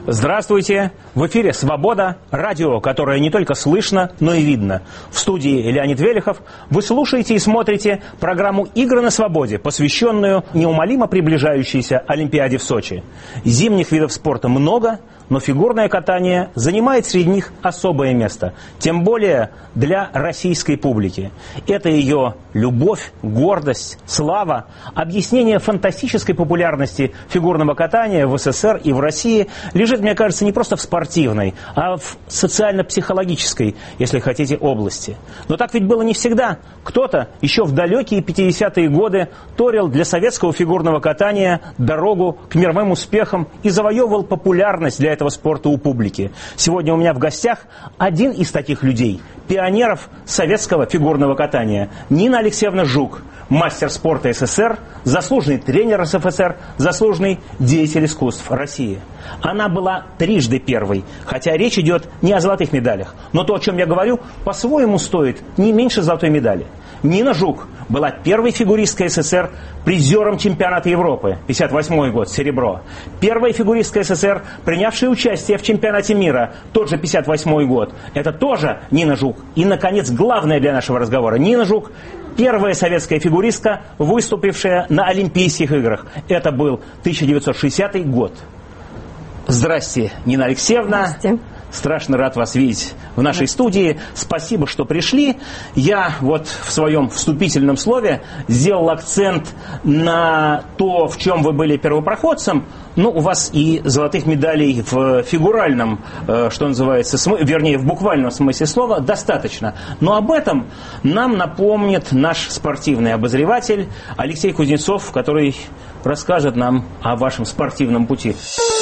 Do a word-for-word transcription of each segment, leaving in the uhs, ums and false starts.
Здравствуйте! В эфире «Свобода», радио, которое не только слышно, но и видно. В студии Леонид Велихов. Вы слушаете и смотрите программу «Игры на свободе», посвященную неумолимо приближающейся Олимпиаде в Сочи. Зимних видов спорта много, но фигурное катание занимает среди них особое место. Тем более для российской публики. Это ее любовь, гордость, слава, объяснение фантастической популярности фигурного катания в СССР и в России лежит, мне кажется, не просто в спортивной, а в социально-психологической, если хотите, области. Но так ведь было не всегда. Кто-то еще в далекие пятидесятые годы торил для советского фигурного катания дорогу к мировым успехам и завоевывал популярность для этого спорта у публики. Сегодня у меня в гостях один из таких людей, пионеров советского фигурного катания, Нина Алексеевна Жук, мастер спорта СССР, заслуженный тренер СФСР, заслуженный деятель искусств России. Она была трижды первой, хотя речь идет не о золотых медалях. Но то, о чем я говорю, по-своему стоит не меньше золотой медали. Нина Жук была первой фигуристкой СССР, призером чемпионата Европы, пятьдесят восьмой год, серебро. Первая фигуристка СССР, принявшая участие в чемпионате мира, тот же пятьдесят восьмой год. Это тоже Нина Жук. И, наконец, главное для нашего разговора. Нина Жук – первая советская фигуристка, выступившая на Олимпийских играх. Это был тысяча девятьсот шестидесятый год. Здрасте, Нина Алексеевна. Здравствуйте. Страшно рад вас видеть в нашей студии. Спасибо, что пришли. Я вот в своем вступительном слове сделал акцент на то, в чем вы были первопроходцем. Ну, у вас и золотых медалей в фигуральном, что называется, смы... вернее, в буквальном смысле слова, достаточно. Но об этом нам напомнит наш спортивный обозреватель Алексей Кузнецов, который расскажет нам о вашем спортивном пути.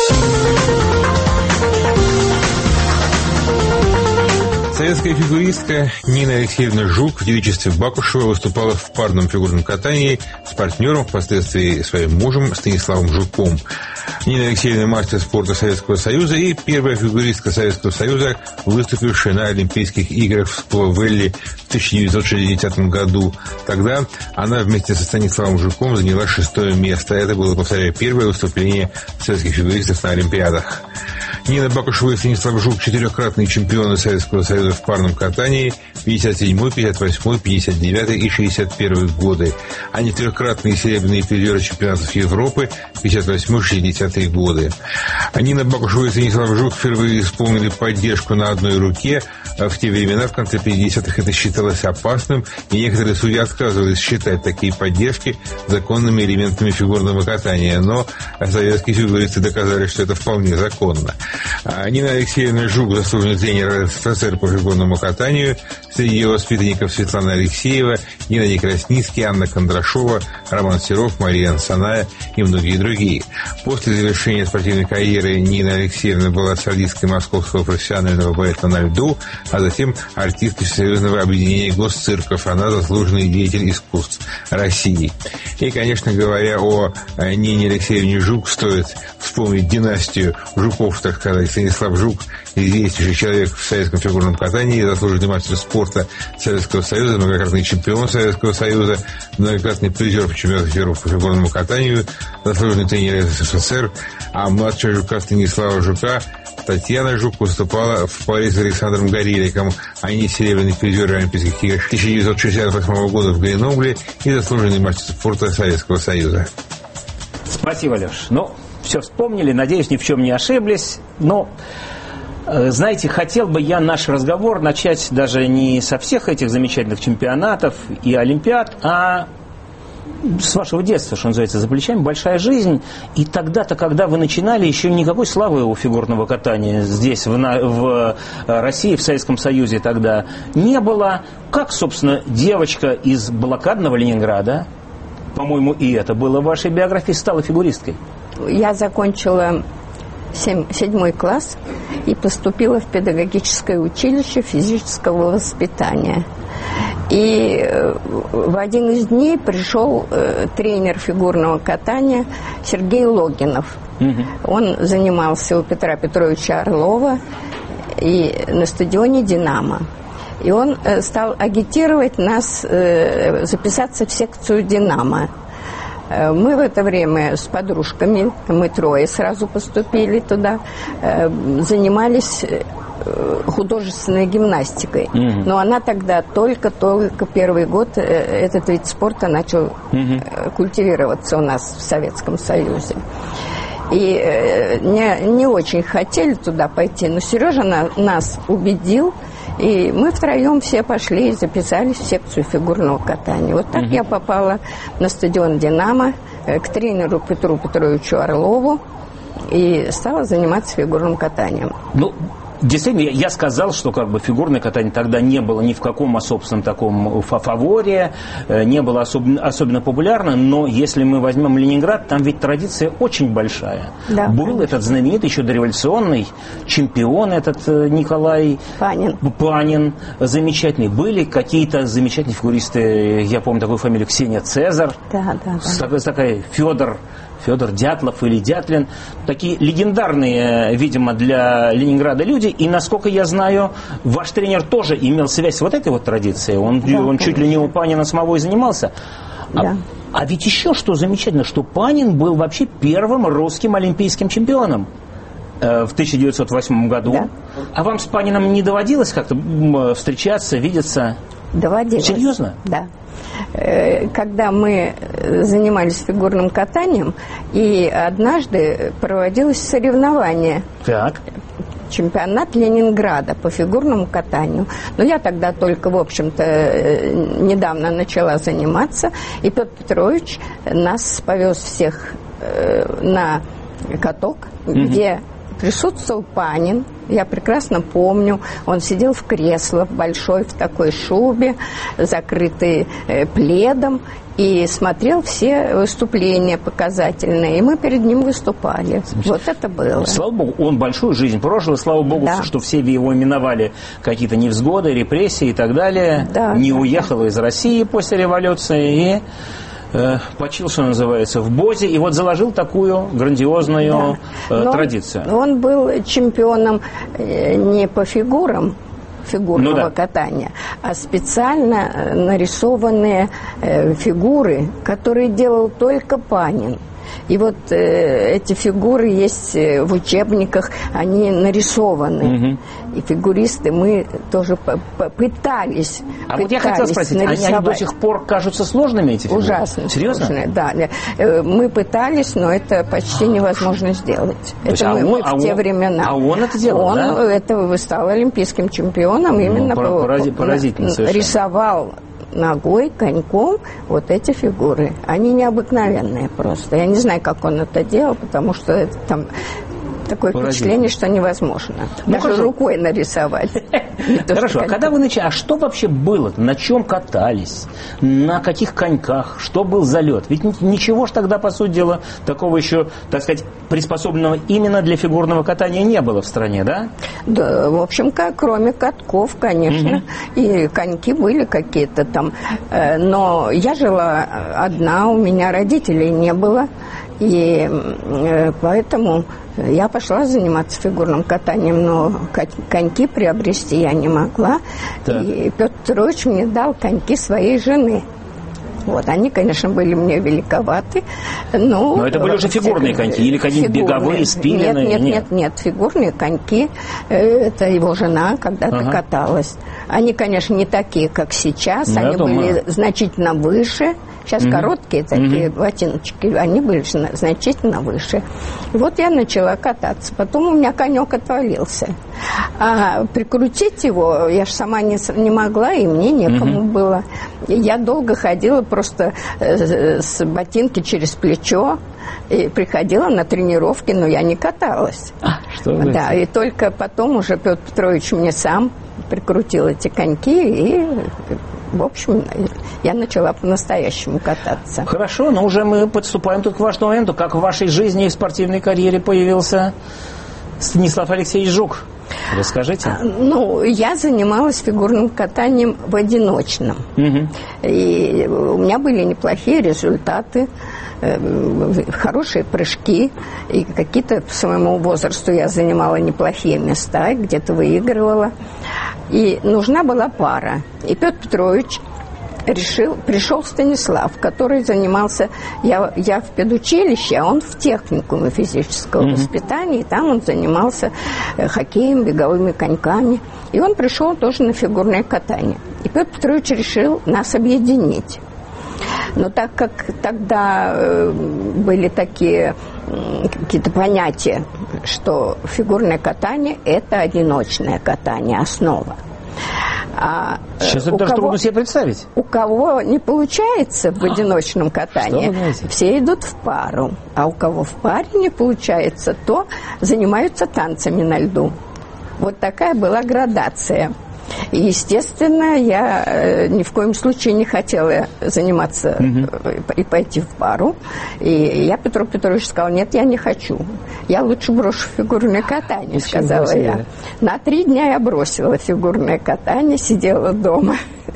Советская фигуристка Нина Алексеевна Жук в девичестве Бакушева выступала в парном фигурном катании с партнером, впоследствии своим мужем Станиславом Жуком. Нина Алексеевна мастер спорта Советского Союза и первая фигуристка Советского Союза, выступившая на Олимпийских играх в Сплавелле в тысяча девятьсот шестидесятом году. Тогда она вместе со Станиславом Жуком заняла шестое место. Это было, повторяю, первое выступление советских фигуристов на Олимпиадах. Нина Бакушева и Станислав Жук – четырехкратные чемпионы Советского Союза в парном катании пятьдесят седьмой, пятьдесят восьмой, пятьдесят девятый и шестьдесят первый годы. Они трехкратные серебряные призеры чемпионатов Европы пятьдесят восьмой, шестидесятые годы. Нина Бакушева и Станислав Жук впервые исполнили поддержку на одной руке. В те времена, в конце пятидесятых, это считалось опасным, и некоторые судьи отказывались считать такие поддержки законными элементами фигурного катания. Но советские фигуристы доказали, что это вполне законно. Нина Алексеевна Жук, заслуженный тренер СССР по фигурному катанию. Среди ее воспитанников Светлана Алексеева, Геннадий Красницкий, Анна Кондрашова, Роман Серов, Мария Ансаная и многие другие. После завершения спортивной карьеры Нина Алексеевна была солисткой Московского профессионального балета на льду, а затем артисткой Всесоюзного объединения госцирков. Она заслуженный деятель искусств России. И, конечно, говоря о Нине Алексеевне Жук, стоит вспомнить династию Жуков, так сказать. Станислав Жук, известнейший человек в советском фигурном катании, заслуженный мастер спорта Советского Союза, многократный чемпион Советского Союза, многократный призер чемпионата Европы по фигурному катанию, заслуженный тренер СССР, а младшая Жука Станислава Жука Татьяна Жук выступала в паре с Александром Гореликом. Они серебряные призеры Олимпийских игр тысяча девятьсот шестьдесят восьмого года в Гренобле и заслуженный мастер спорта Советского Союза. Спасибо, Леш. Ну, все вспомнили, надеюсь, ни в чем не ошиблись. Но, знаете, хотел бы я наш разговор начать даже не со всех этих замечательных чемпионатов и олимпиад, а с вашего детства, что называется, за плечами большая жизнь. И тогда-то, когда вы начинали, еще никакой славы у фигурного катания здесь, в, в России, в Советском Союзе тогда не было. Как, собственно, девочка из блокадного Ленинграда, по-моему, и это было в вашей биографии, стала фигуристкой? Я закончила семь, седьмой класс и поступила в педагогическое училище физического воспитания. И в один из дней пришел э, тренер фигурного катания Сергей Логинов. Угу. Он занимался у Петра Петровича Орлова и на стадионе «Динамо». И он э, стал агитировать нас э, записаться в секцию «Динамо». Мы в это время с подружками, мы трое сразу поступили туда, занимались художественной гимнастикой. Mm-hmm. Но она тогда только-только первый год этот вид спорта начал mm-hmm. культивироваться у нас в Советском Союзе. И не, не очень хотели туда пойти, но Сережа на, нас убедил, и мы втроем все пошли и записались в секцию фигурного катания. Вот так mm-hmm. я попала на стадион «Динамо» к тренеру Петру Петровичу Орлову и стала заниматься фигурным катанием. Ну, действительно, я сказал, что как бы фигурное катание тогда не было ни в каком собственном таком фаворе, не было особенно, особенно популярно, но если мы возьмем Ленинград, там ведь традиция очень большая. Да, был конечно. Этот знаменитый, еще дореволюционный чемпион, этот Николай Панин. Панин, замечательный. Были какие-то замечательные фигуристы, я помню такую фамилию, Ксения Цезарь, да, да, да. Такая, такая Федор. Федор Дятлов или Дятлин. Такие легендарные, видимо, для Ленинграда люди. И, насколько я знаю, ваш тренер тоже имел связь с вот этой вот традицией. Он, да, он чуть ли не у Панина самого и занимался. Да. А, а ведь еще что замечательно, что Панин был вообще первым русским олимпийским чемпионом э, в тысяча девятьсот восьмом году. Да. А вам с Паниным не доводилось как-то встречаться, видеться? Доводилось. Серьезно? Да. Когда мы занимались фигурным катанием, и однажды проводилось соревнование. Так. Чемпионат Ленинграда по фигурному катанию. Но я тогда только, в общем-то, недавно начала заниматься. И Петр Петрович нас повез всех на каток, mm-hmm. где присутствовал Панин. Я прекрасно помню, он сидел в кресле большой, в такой шубе, закрытый э, пледом, и смотрел все выступления показательные. И мы перед ним выступали. Вот это было. Слава Богу, он большую жизнь прожил, и слава Богу, да. что все его миновали какие-то невзгоды, репрессии и так далее. Да, не да, уехал да. из России после революции и... почил, что называется, в Бозе, и вот заложил такую грандиозную да. э, традицию. Он был чемпионом не по фигурам фигурного ну, да. катания, а специально нарисованные э, фигуры, которые делал только Панин. И вот э, эти фигуры есть в учебниках, они нарисованы. Угу. И фигуристы мы тоже пытались. А пытались вот я хотел спросить, они, они до сих пор кажутся сложными, эти фигуры? Ужасно. Серьезно? Сложные, да. Мы пытались, но это почти невозможно сделать. То это мы, а он, мы в а те он, времена. А он это делал, он да? это стал олимпийским чемпионом. Именно ну, порази, по, поразительно совершенно. Рисовал ногой, коньком вот эти фигуры. Они необыкновенные просто. Я не знаю, как он это делал, потому что это там такое впечатление, что невозможно. Ну, даже хорошо. Рукой нарисовать. Хорошо, а когда вы начали, а что вообще было? На чем катались? На каких коньках? Что был за лед? Ведь ничего ж тогда, по сути дела, такого еще, так сказать, приспособленного именно для фигурного катания не было в стране, да? Да, в общем, кроме катков, конечно. И коньки были какие-то там. Но я жила одна, у меня родителей не было. И поэтому я пошла заниматься фигурным катанием, но коньки приобрести я не могла. Так. И Петр Петрович мне дал коньки своей жены. Вот, они, конечно, были мне великоваты. Но, но это были уже фигурные коньки или какие-нибудь беговые, спиленные? Нет, нет, нет, нет, нет, фигурные коньки. Это его жена когда-то ага. каталась. Они, конечно, не такие, как сейчас. Ну, они были значительно выше. Сейчас mm-hmm. короткие такие mm-hmm. ботиночки, они были значительно выше. И вот я начала кататься. Потом у меня конек отвалился. А прикрутить его я же сама не, не могла, и мне некому mm-hmm. было. И я долго ходила просто э, с ботинки через плечо. И приходила на тренировки, но я не каталась. А, что вы да, и только потом уже Петр Петрович мне сам прикрутил эти коньки, и, в общем, я начала по-настоящему кататься. Хорошо, но уже мы подступаем тут к важному моменту. Как в вашей жизни и в спортивной карьере появился Станислав Алексеевич Жук? Расскажите. Ну, я занималась фигурным катанием в одиночном. Угу. И у меня были неплохие результаты, хорошие прыжки. И какие-то по своему возрасту я занимала неплохие места, где-то выигрывала. И нужна была пара. И Петр Петрович решил, пришел Станислав, который занимался, я, я в педучилище, а он в техникуме физического mm-hmm. воспитания, и там он занимался хоккеем, беговыми коньками. И он пришел тоже на фигурное катание. И Петр Петрович решил нас объединить. Но так как тогда э, были такие э, какие-то понятия, что фигурное катание – это одиночное катание, основа. А Сейчас это даже трудно себе представить. У кого не получается в одиночном катании, все идут в пару. А у кого в паре не получается, то занимаются танцами на льду. Вот такая была градация. И, естественно, я э, ни в коем случае не хотела заниматься э, и пойти в пару. И я Петру Петровичу сказала: нет, я не хочу. Я лучше брошу фигурное катание, Ничего сказала себе. я. На три дня я бросила фигурное катание, сидела дома.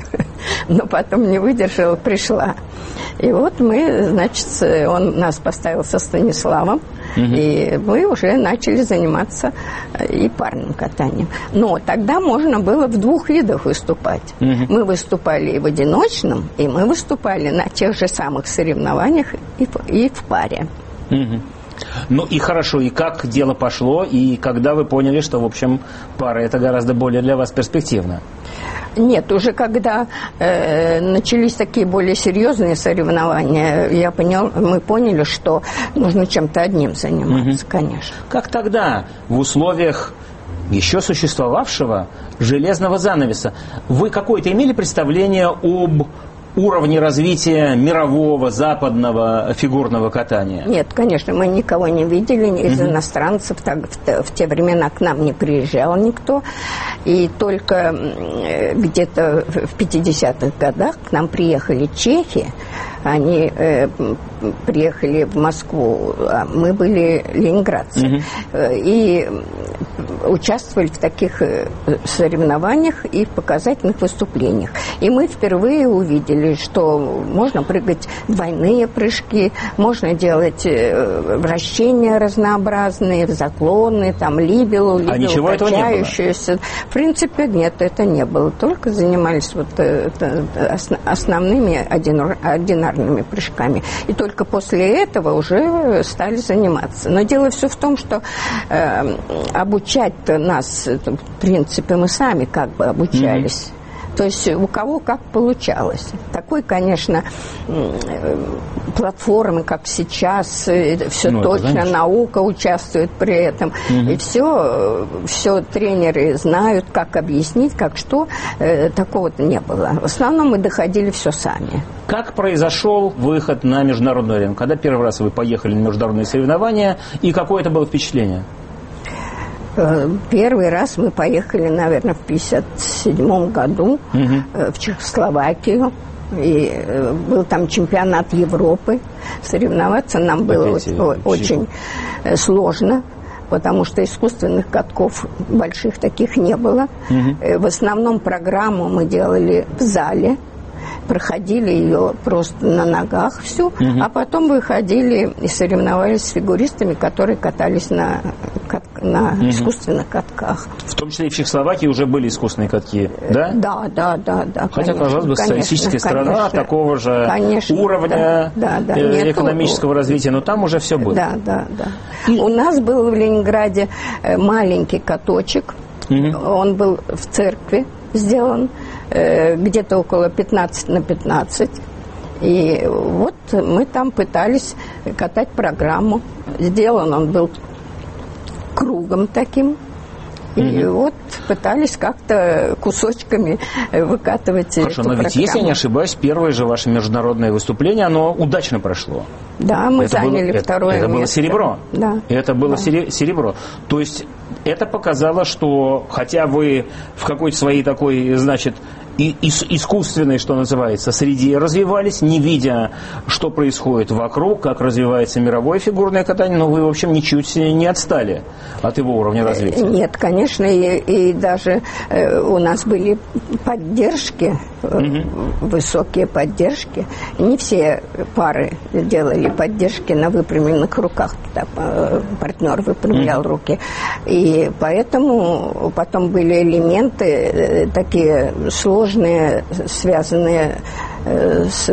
Но потом не выдержала, пришла. И вот мы, значит, он нас поставил со Станиславом, угу. и мы уже начали заниматься и парным катанием. Но тогда можно было в двух видах выступать. Угу. Мы выступали и в одиночном, и мы выступали на тех же самых соревнованиях и в, и в паре. Угу. Ну и хорошо, и как дело пошло, и когда вы поняли, что, в общем, пара – это гораздо более для вас перспективно? Нет, уже когда э, начались такие более серьезные соревнования, я понял, мы поняли, что нужно чем-то одним заниматься, угу. конечно. Как тогда, в условиях еще существовавшего железного занавеса, вы какое-то имели представление об уровне развития мирового, западного фигурного катания? Нет, конечно, мы никого не видели из mm-hmm. иностранцев. Так, в, в те времена к нам не приезжал никто. И только где-то в пятидесятых годах к нам приехали чехи. Они э, приехали в Москву, а мы были ленинградцы. Mm-hmm. И участвовали в таких соревнованиях и в показательных выступлениях. И мы впервые увидели, что можно прыгать двойные прыжки, можно делать вращения разнообразные, заклоны, там либелу, либелу а качающуюся. В принципе, нет, это не было. Только занимались вот основными одинарными прыжками. И только после этого уже стали заниматься. Но дело все в том, что э, обучать-то нас, в принципе, мы сами как бы обучались. Mm-hmm. То есть у кого как получалось. Такой, конечно, платформы, как сейчас, все ну, точно, наука участвует при этом. Угу. И все, все тренеры знают, как объяснить, как что. Такого-то не было. В основном мы доходили все сами. Как произошел выход на международную арену? Когда первый раз вы поехали на международные соревнования, и какое это было впечатление? Первый раз мы поехали, наверное, в пятьдесят седьмом году угу. в Чехословакию. И был там чемпионат Европы. Соревноваться нам было Опять очень, очень сложно, потому что искусственных катков больших таких не было. Угу. В основном программу мы делали в зале. Проходили ее просто на ногах всю, угу. а потом выходили и соревновались с фигуристами, которые катались на, на угу. искусственных катках. В том числе и в Чехословакии уже были искусственные катки, да? Да, да, да. да Хотя, конечно, казалось бы, социалистическая страна конечно, такого же конечно, уровня да, да, да. Э, экономического Нету... развития, но там уже все было. Да, да, да. И... У нас был в Ленинграде маленький каточек, угу. он был в церкви сделан, где-то около пятнадцать на пятнадцать. И вот мы там пытались катать программу. Сделан он был кругом таким. И mm-hmm. вот пытались как-то кусочками выкатывать Хорошо, эту но ведь, программу. Если я не ошибаюсь, первое же ваше международное выступление, оно удачно прошло. Да, мы это заняли было, второе это, это место. Это было серебро. Да. Это было да. серебро. То есть это показало, что хотя вы в какой-то своей такой, значит, и, и, искусственной, что называется, среде развивались, не видя, что происходит вокруг, как развивается мировое фигурное катание, но вы, в общем, ничуть не отстали от его уровня развития. Нет, конечно, и, и даже э, у нас были поддержки, угу. высокие поддержки. Не все пары делали поддержки на выпрямленных руках, когда партнер выпрямлял угу. руки. И поэтому потом были элементы такие сложные, сложные, связанные с,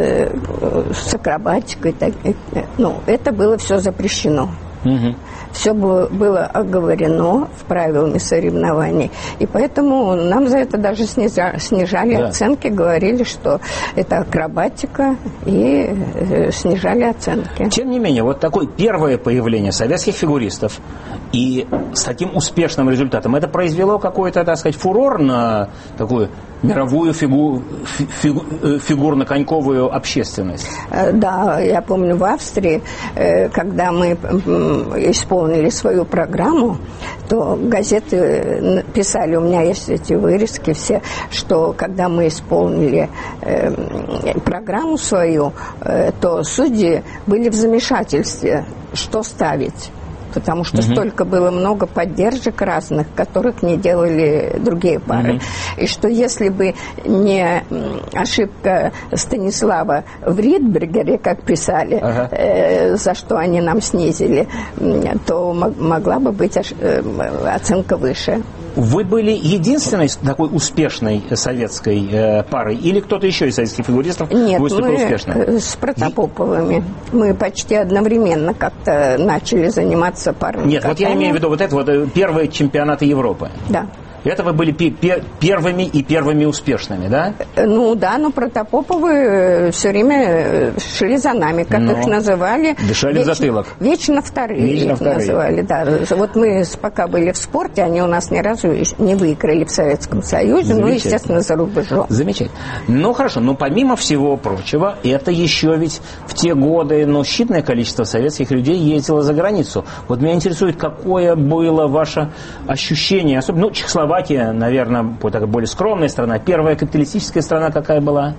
с акробатикой. Так, ну, это было все запрещено. Угу. Все было, было оговорено в правилами соревнований. И поэтому нам за это даже снижали, снижали да. оценки, говорили, что это акробатика, и э, снижали оценки. Тем не менее, вот такое первое появление советских фигуристов и с таким успешным результатом, это произвело какой-то, так сказать, фурор на такую мировую фигу, фигу, фигурно-коньковую общественность. Да, я помню, в Австрии, когда мы исполнили свою программу, то газеты писали, у меня есть эти вырезки все, что когда мы исполнили программу свою, то судьи были в замешательстве, что ставить. Потому что угу. столько было много поддержек разных, которых не делали другие пары. Угу. И что если бы не ошибка Станислава в Ридбергере, как писали, ага. э, за что они нам снизили, то могла бы быть оценка выше. Вы были единственной такой успешной советской э, парой? Или кто-то еще из советских фигуристов Нет, выступил успешно? Нет, с Протопоповыми. Мы почти одновременно как-то начали заниматься парами. Нет, катанием. Вот я имею в виду вот это вот первые чемпионаты Европы. Да. Это вы были пе- первыми и первыми успешными, да? Ну да, но Протопоповы все время шли за нами, как но их называли. Дышали вечно, в затылок. Вечно вторые вечно их вторые. называли, да. Вот мы пока были в спорте, они у нас ни разу не выиграли в Советском Союзе, ну, естественно, за рубежом. Замечательно. Ну, хорошо, но помимо всего прочего, это еще ведь в те годы, ну, считанное количество советских людей ездило за границу. Вот меня интересует, какое было ваше ощущение, особенно, ну, Чехословакия, Словакия, наверное, такая более скромная страна. Первая капиталистическая страна какая была?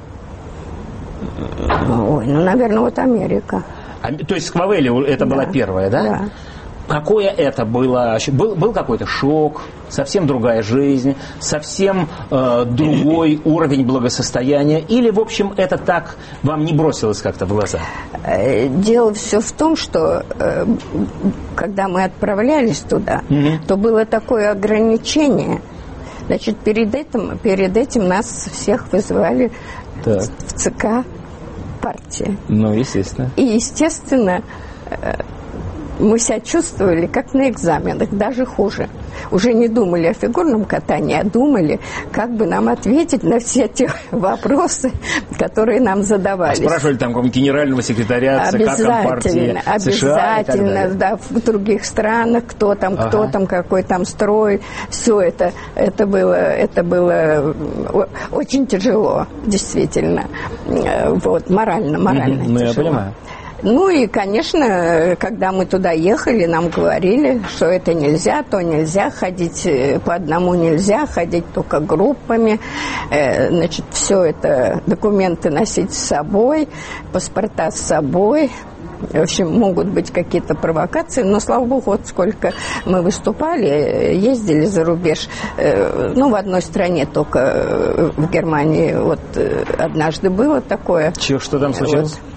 Ой, ну, наверное, вот Америка. А, то есть Сквавелли это да. была первая, да? Да. Какое это было? Был, был какой-то шок, совсем другая жизнь, совсем э, другой уровень благосостояния? Или, в общем, это так вам не бросилось как-то в глаза? Дело все в том, что э, когда мы отправлялись туда, угу. то было такое ограничение. Значит, перед этим, перед этим нас всех вызывали так. в ЦК партии. Ну, естественно. И, естественно... Э, мы себя чувствовали как на экзаменах, даже хуже. Уже не думали о фигурном катании, а думали, как бы нам ответить на все те вопросы, которые нам задавались. А спрашивали там какого-нибудь генерального секретаря ЦК Компартии США? Обязательно, да, в других странах, кто там, ага. кто там, какой там строй. Все это, это было, это было очень тяжело, действительно. Вот, морально, морально угу, тяжело. Ну, я понимаю. Ну и, конечно, когда мы туда ехали, нам говорили, что это нельзя, то нельзя, ходить по одному нельзя, ходить только группами, значит, все это, документы носить с собой, паспорта с собой. В общем, могут быть какие-то провокации, но, слава богу, вот сколько мы выступали, ездили за рубеж. Ну, в одной стране только, в Германии, вот однажды было такое. Чего, что там случилось? Вот.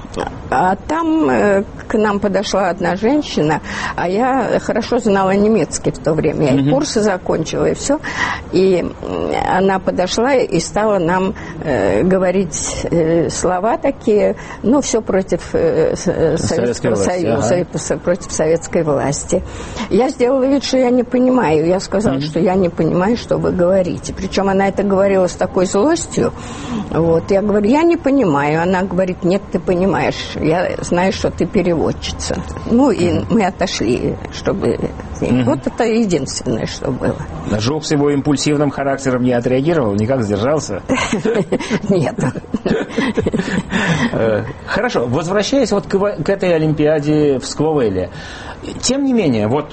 А там э, к нам подошла одна женщина, а я хорошо знала немецкий в то время. Я mm-hmm. и курсы закончила, и все. И она подошла и стала нам э, говорить э, слова такие, ну, все против э, Советского Союза, ага. против советской власти. Я сделала вид, что я не понимаю. Я сказала, mm-hmm. что я не понимаю, что вы говорите. Причем она это говорила с такой злостью. Вот. Я говорю, я не понимаю. Она говорит, нет, ты понимаешь. Я знаю, что ты переводчица. Ну, и mm-hmm. мы отошли, чтобы... Mm-hmm. Вот это единственное, что было. Жук с его импульсивным характером не отреагировал, никак сдержался? Нет. Хорошо, возвращаясь вот к этой Олимпиаде в Сквавелле. Тем не менее, вот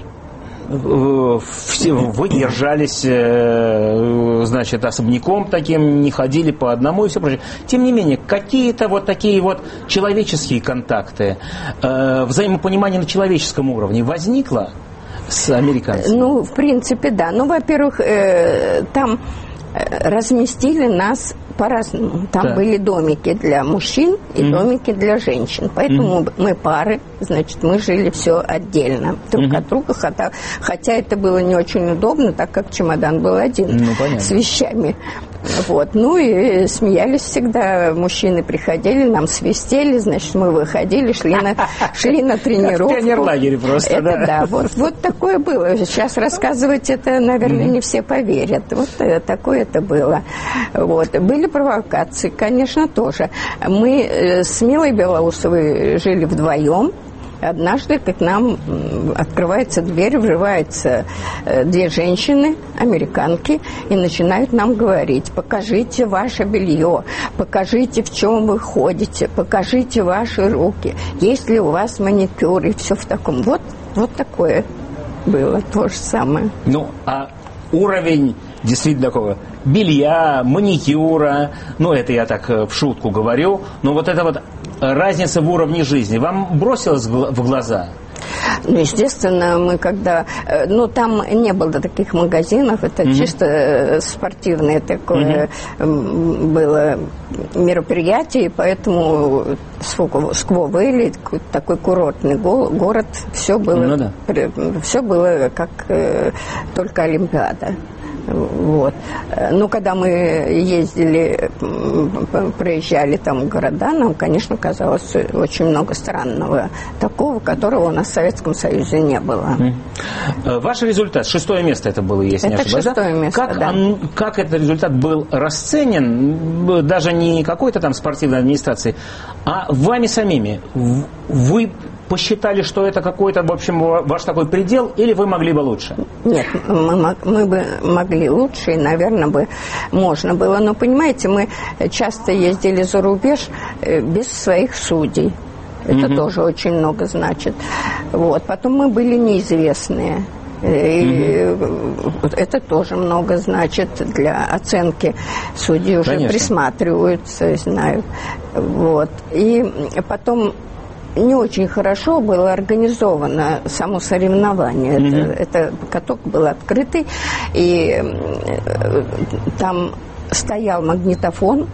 вы держались, значит, особняком таким, не ходили по одному и все прочее. Тем не менее, какие-то вот такие вот человеческие контакты, взаимопонимание на человеческом уровне возникло с американцами? Ну, в принципе, да. Ну, во-первых, там разместили нас по-разному. Там да. были домики для мужчин и mm-hmm. домики для женщин. Поэтому mm-hmm. мы пары, значит, мы жили все отдельно друг mm-hmm. от друга. Хотя, хотя это было не очень удобно, так как чемодан был один ну, с вещами. Вот. Ну и смеялись всегда. Мужчины приходили, нам свистели, значит, мы выходили, шли на, шли на тренировку. Как в пионерлагере просто, это, да. да. Вот, вот такое было. Сейчас рассказывать это, наверное, не все поверят. Вот такое это было. Вот. Были провокации, конечно, тоже. Мы с Милой Белоусовой жили вдвоем. Однажды к нам открывается дверь, врываются две женщины, американки, и начинают нам говорить: покажите ваше белье, покажите, в чем вы ходите, покажите ваши руки, есть ли у вас маникюр, и все в таком. Вот, вот такое было то же самое. Ну, а уровень действительно такого белья, маникюра, ну, это я так в шутку говорю, но вот это вот разница в уровне жизни вам бросилась в глаза? Ну, естественно, мы когда... Ну, там не было таких магазинов, это mm-hmm. чисто спортивное такое mm-hmm. было мероприятие, поэтому Скво-Вэлли, такой курортный город, все было, ну, да. все было как только Олимпиада. Вот. Ну, когда мы ездили, проезжали там города, нам, конечно, казалось очень много странного, такого, которого у нас в Советском Союзе не было. Ваш результат, шестое место это было, если это не ошибаюсь. Это шестое место, как, да. он, как этот результат был расценен, даже не какой-то там спортивной администрации, а вами самими? Вы посчитали, что это какой-то, в общем, ваш такой предел, или вы могли бы лучше? Нет, мы, мы бы могли лучше, и, наверное, бы можно было. Но, понимаете, мы часто ездили за рубеж без своих судей. Это mm-hmm. тоже очень много значит. Вот. Потом мы были неизвестные. И mm-hmm. это тоже много значит для оценки. Судьи уже Конечно. Присматриваются, знают. Вот. И потом не очень хорошо было организовано само соревнование. Mm-hmm. Это, это каток был открытый, и там стоял магнитофон,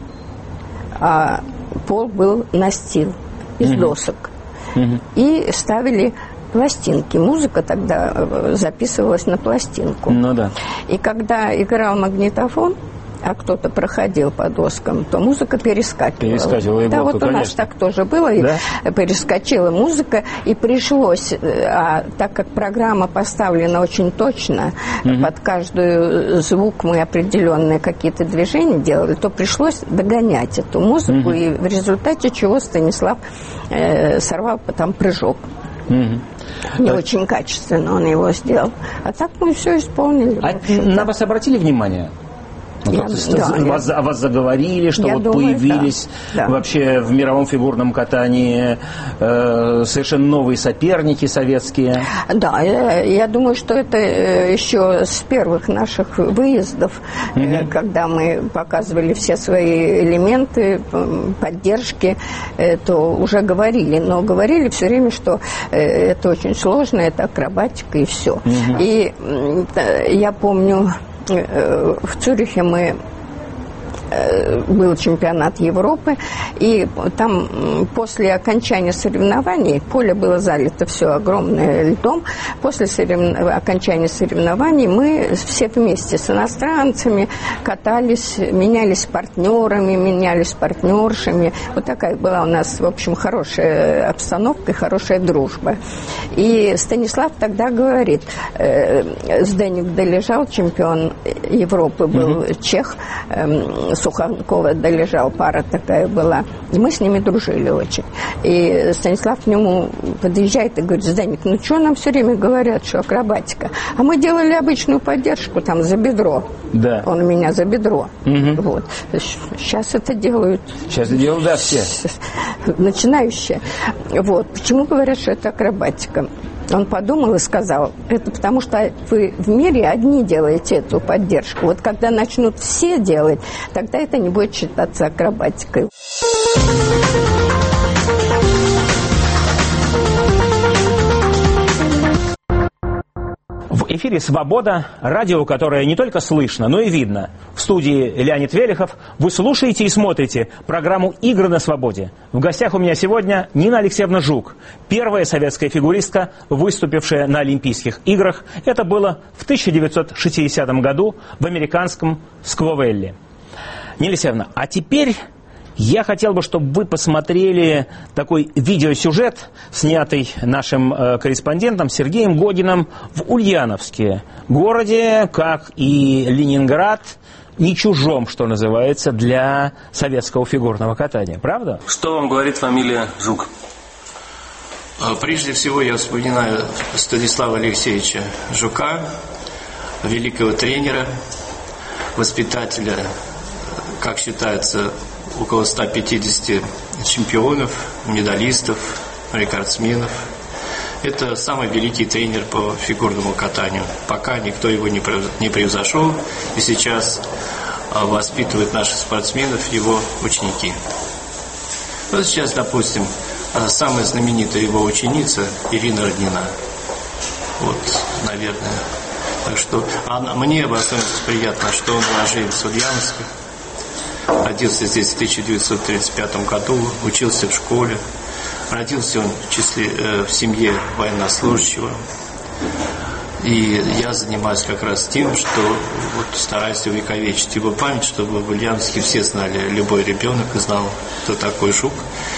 а пол был настил из mm-hmm. досок. Mm-hmm. И ставили пластинки. Музыка тогда записывалась на пластинку. Ну да. И когда играл магнитофон, а кто-то проходил по доскам, то музыка перескакивала. Перескакивала и да, блоку, вот у конечно. нас так тоже было, да? и перескочила музыка, и пришлось, а так как программа поставлена очень точно, угу. под каждый звук мы определенные какие-то движения делали, то пришлось догонять эту музыку, угу. и в результате чего Станислав э, сорвал там прыжок. Угу. Не а... очень качественно он его сделал. А так мы все исполнили. А на вас обратили внимание? Ну, я, да, вас, я, о вас заговорили, что вот думаю, появились да, да. вообще в мировом фигурном катании э, совершенно новые соперники советские. Да, я, я думаю, что это еще с первых наших выездов, mm-hmm. э, когда мы показывали все свои элементы поддержки, э, то уже говорили. Но говорили все время, что э, это очень сложно, это акробатика и все. Mm-hmm. И э, я помню... В Цюрихе мы был чемпионат Европы, и там после окончания соревнований, поле было залито все огромное льдом, после сорев... окончания соревнований мы все вместе с иностранцами катались, менялись партнерами, менялись партнершами. Вот такая была у нас, в общем, хорошая обстановка и хорошая дружба. И Станислав тогда говорит, э, Зdeněk Dolежал, чемпион Европы был, mm-hmm. чех, э, Суханкова Долежал, пара такая была. И мы с ними дружили очень. И Станислав к нему подъезжает и говорит: Зdeněk, ну что нам все время говорят, что акробатика? А мы делали обычную поддержку там за бедро. Да. Он у меня за бедро. Угу. Вот. Сейчас это делают. Сейчас это делают, да, все. Начинающие. Вот. Почему говорят, что это акробатика? Он подумал и сказал: это потому что вы в мире одни делаете эту поддержку. Вот когда начнут все делать, тогда это не будет считаться акробатикой. В эфире «Свобода», радио, которое не только слышно, но и видно. В студии Леонид Велихов. Вы слушаете и смотрите программу «Игры на свободе». В гостях у меня сегодня Нина Алексеевна Жук, первая советская фигуристка, выступившая на Олимпийских играх. Это было в тысяча девятьсот шестидесятом году в американском Скво-Вэлли. Нина Алексеевна, а теперь я хотел бы, чтобы вы посмотрели такой видеосюжет, снятый нашим э, корреспондентом Сергеем Годиным в Ульяновске, городе, как и Ленинград, не чужом, что называется, для советского фигурного катания. Правда? Что вам говорит фамилия Жук? Прежде всего я вспоминаю Станислава Алексеевича Жука, великого тренера, воспитателя, как считается, около ста пятидесяти чемпионов, медалистов, рекордсменов. Это самый великий тренер по фигурному катанию. Пока никто его не превзошел, и сейчас воспитывают наших спортсменов его ученики. Вот сейчас, допустим, самая знаменитая его ученица Ирина Роднина. Вот, наверное. Так что а мне в особенности приятно, что он уроженец Ульяновска. Родился здесь в тысяча девятьсот тридцать пятом году, учился в школе. Родился он в, числе, э, в семье военнослужащего. И я занимаюсь как раз тем, что вот стараюсь увековечить его память, чтобы в Ульяновске все знали, любой ребенок знал, кто такой Жук.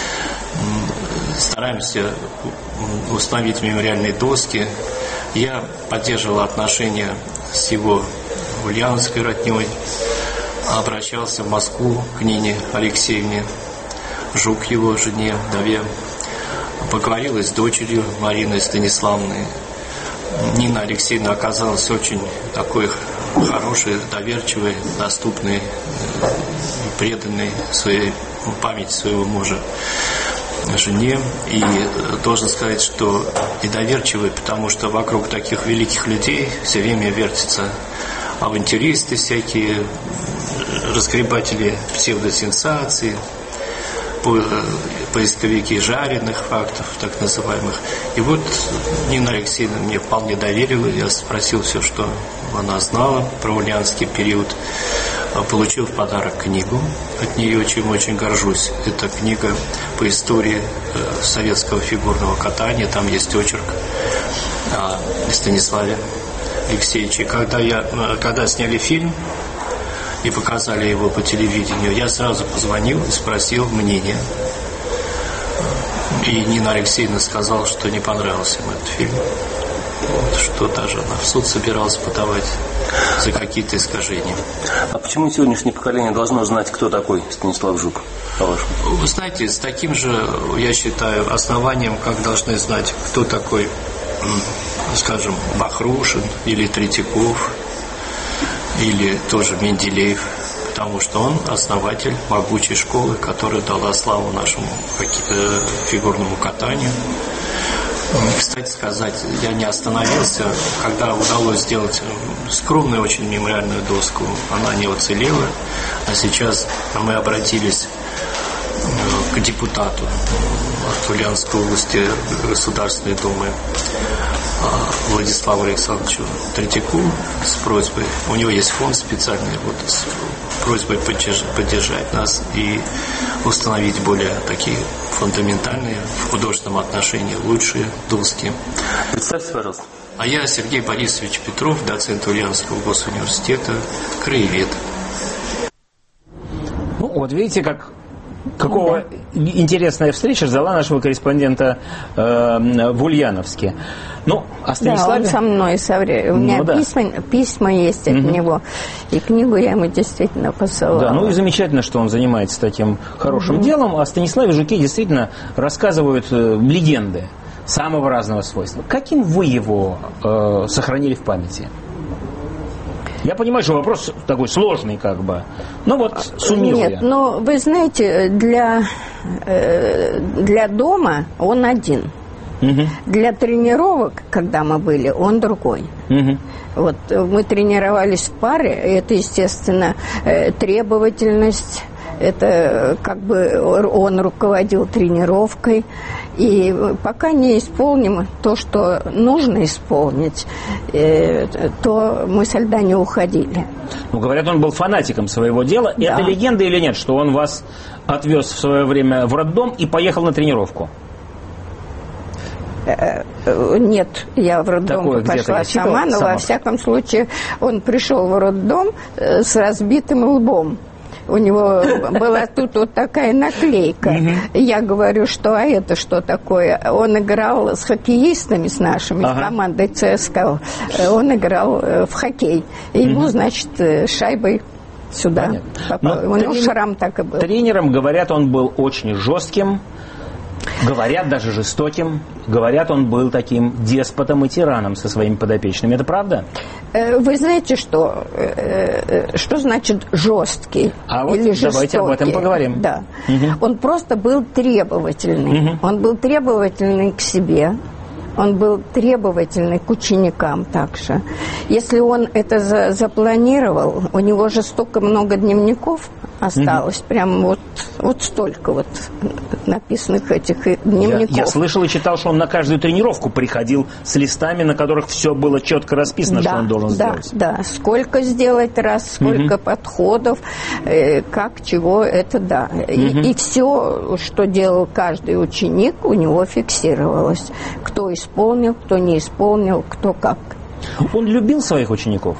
Стараемся установить мемориальные доски. Я поддерживал отношения с его ульяновской роднёй, обращался в Москву к Нине Алексеевне Жук, его жене, вдове. Поговорил с дочерью Мариной Станиславной. Нина Алексеевна оказалась очень такой хорошей, доверчивой, доступной, преданной своей памяти своего мужа жене. И должен сказать, что и доверчивой, потому что вокруг таких великих людей все время вертятся авантюристы всякие, разгребатели псевдосенсаций, поисковики жареных фактов, так называемых. И вот Нина Алексеевна мне вполне доверила. Я спросил все, что она знала про ульяновский период. Получил в подарок книгу от нее, чем очень горжусь. Это книга по истории советского фигурного катания. Там есть очерк о Станиславе Алексеевиче. Когда, я, когда сняли фильм и показали его по телевидению, я сразу позвонил и спросил мнение. И Нина Алексеевна сказала, что не понравился ему этот фильм. Вот, что даже она в суд собиралась подавать за какие-то искажения. А почему сегодняшнее поколение должно знать, кто такой Станислав Жук, по-вашему? Вы знаете, с таким же, я считаю, основанием, как должны знать, кто такой, скажем, Бахрушин или Третьяков, или тоже Менделеев, потому что он основатель могучей школы, которая дала славу нашему фигурному катанию. Кстати сказать, я не остановился, когда удалось сделать скромную очень мемориальную доску. Она не уцелела, а сейчас мы обратились к депутату от Ульяновской области Государственной Думы Владиславу Александровичу Третьякову с просьбой, у него есть фонд специальный, вот, с просьбой поддержать, поддержать нас и установить более такие фундаментальные в художественном отношении лучшие доски. Представьте, пожалуйста. А я Сергей Борисович Петров, доцент Ульяновского госуниверситета, краевед. Ну, вот видите, как какого интересная встреча ждала нашего корреспондента э, в Ульяновске. Ну, о Станиславе... Да, он со мной со временем. У меня ну, да. письма, письма есть от угу. него. И книгу я ему действительно посылала. Да, ну и замечательно, что он занимается таким хорошим угу. делом. О Станиславе Жуке действительно рассказывают э, легенды самого разного свойства. Каким вы его э, сохранили в памяти? Я понимаю, что вопрос такой сложный, как бы. Ну вот, суммируя. Нет, но вы знаете, для, для дома он один. Угу. Для тренировок, когда мы были, он другой. Угу. Вот мы тренировались в паре, это, естественно, требовательность. Это как бы он руководил тренировкой. И пока не исполним то, что нужно исполнить, то мы со льда не уходили. Ну, говорят, он был фанатиком своего дела. Да. Это легенда или нет, что он вас отвез в свое время в роддом и поехал на тренировку? Нет, я в роддом пошла сама, но сама. Во всяком случае он пришел в роддом с разбитым лбом. У него была тут вот такая наклейка. Я говорю, что а это что такое? Он играл с хоккеистами, с нашими, ага. с командой ЦСКА. Он играл в хоккей. И ему, значит, шайбой сюда Понятно. попал. Но У него трени... шрам так и был. Тренером, говорят, он был очень жестким. Говорят, даже жестоким. Говорят, он был таким деспотом и тираном со своими подопечными. Это правда? Вы знаете, что, что значит жесткий а вот или жестокий? Давайте об этом поговорим. Да. Угу. Он просто был требовательный. Угу. Он был требовательный к себе. Он был требовательный к ученикам также. Если он это за, запланировал, у него же столько много дневников осталось, mm-hmm. прям вот, вот столько вот написанных этих дневников. Я, я слышал и читал, что он на каждую тренировку приходил с листами, на которых все было четко расписано, да, что он должен да, сделать. Да, сколько сделать раз, сколько mm-hmm. подходов, э, как, чего, это да. Mm-hmm. И, и все, что делал каждый ученик, у него фиксировалось. Кто исполнил, кто не исполнил, кто как. Он любил своих учеников?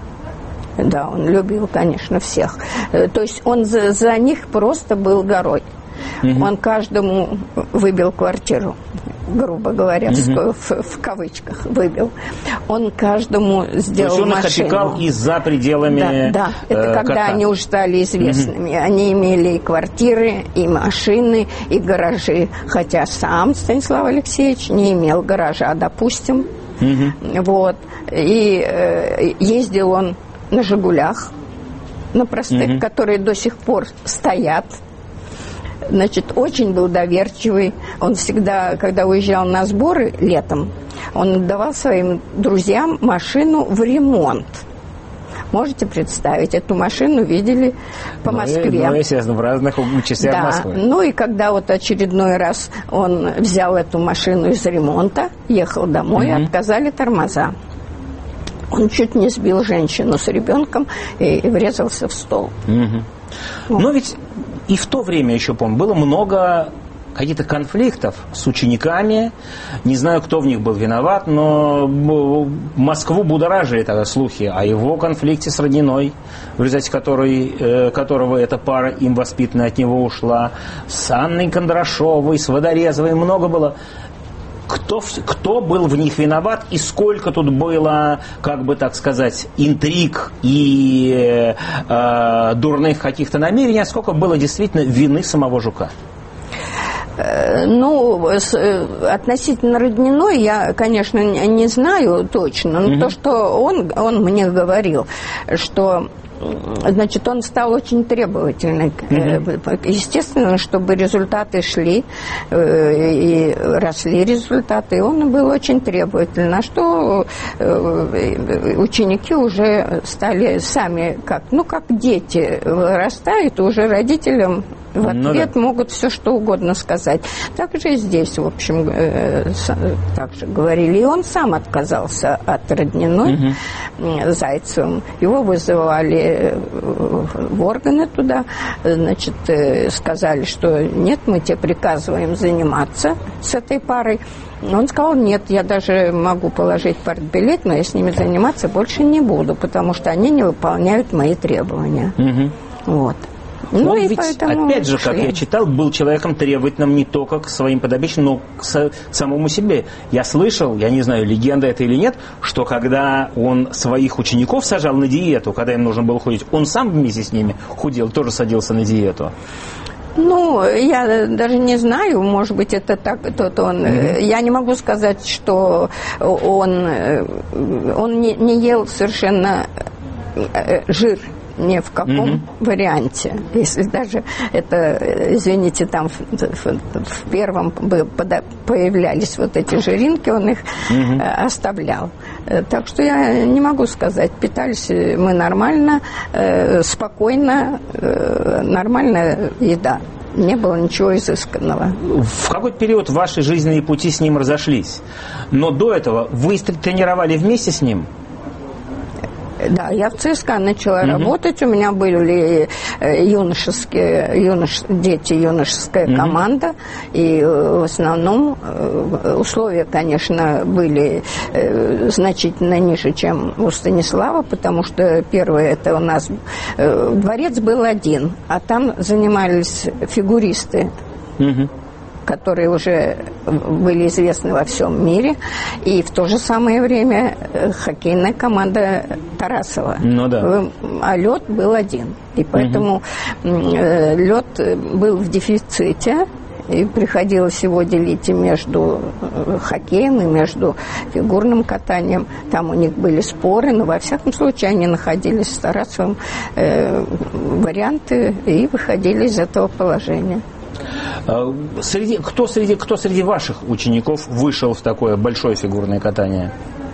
Да, он любил, конечно, всех. То есть он за, за них просто был горой. Угу. Он каждому выбил квартиру, грубо говоря, угу. в, в кавычках выбил. Он каждому сделал машину. То есть он их опекал и за пределами Да, да. Это э, когда кота. Они уже стали известными. Угу. Они имели и квартиры, и машины, и гаражи. Хотя сам Станислав Алексеевич не имел гаража, допустим. Угу. Вот. И э, ездил он на «Жигулях», на простых, угу. которые до сих пор стоят. Значит, очень был доверчивый. Он всегда, когда уезжал на сборы летом, он отдавал своим друзьям машину в ремонт. Можете представить, эту машину видели по ну, Москве. Ну, естественно, в разных частях да. Москвы. Ну и когда вот очередной раз он взял эту машину из ремонта, ехал домой, угу. отказали тормоза. Он чуть не сбил женщину с ребенком и, и врезался в стол. Угу. Вот. Но ведь и в то время, еще помню, было много каких-то конфликтов с учениками. Не знаю, кто в них был виноват, но Москву будоражили тогда слухи о его конфликте с Родниной, в результате которой, э, которого эта пара им воспитанная от него ушла, с Анной Кондрашовой, с Водорезовой. Много было. Кто, кто был в них виноват и сколько тут было, как бы так сказать, интриг и э, дурных каких-то намерений, а сколько было действительно вины самого Жука? Ну, с, относительно Родниной я, конечно, не знаю точно, но mm-hmm. то, что он, он мне говорил, что... Значит, он стал очень требовательным. Mm-hmm. Естественно, чтобы результаты шли, и росли результаты, он был очень требовательный. На что ученики уже стали сами, как, ну, как дети вырастают, уже родителям в ответ ну, да. могут все что угодно сказать. Так же и здесь, в общем, так же говорили. И он сам отказался от Родниной mm-hmm. Зайцевым. Его вызывали в органы туда, значит, сказали, что нет, мы тебе приказываем заниматься с этой парой. Он сказал, нет, я даже могу положить партбилет, но я с ними заниматься больше не буду, потому что они не выполняют мои требования. Mm-hmm. Вот. Ну, он и ведь, поэтому опять же, как шли. я читал, был человеком требовательным не только к своим подопечным, но к с, самому себе. Я слышал, я не знаю, легенда это или нет, что когда он своих учеников сажал на диету, когда им нужно было худеть, он сам вместе с ними худел, тоже садился на диету. Ну, я даже не знаю, может быть, это так, тот он. Mm-hmm. Я не могу сказать, что он, он не, не ел совершенно жир. Ни в каком mm-hmm. варианте. Если даже это, извините, там в, в, в первом появлялись вот эти жиринки, он их mm-hmm. оставлял. Так что я не могу сказать. Питались мы нормально, спокойно, нормальная еда. Не было ничего изысканного. В какой-то период вашей жизненные пути с ним разошлись. Но до этого вы тренировали вместе с ним? Да, я в ЦСКА начала Угу. работать. У меня были юношеские, юнош, дети, юношеская угу. команда. И в основном условия, конечно, были значительно ниже, чем у Станислава, потому что первое, это у нас дворец был один, а там занимались фигуристы. Угу. Которые уже были известны во всем мире, и в то же самое время хоккейная команда Тарасова. Ну да. А лед был один. И поэтому угу. лед был в дефиците, и приходилось его делить и между хоккеем, и между фигурным катанием. Там у них были споры, но во всяком случае они находились с Тарасовым э, варианты и выходили из этого положения. Среди, кто, среди, кто среди ваших учеников вышел в такое большое фигурное катание?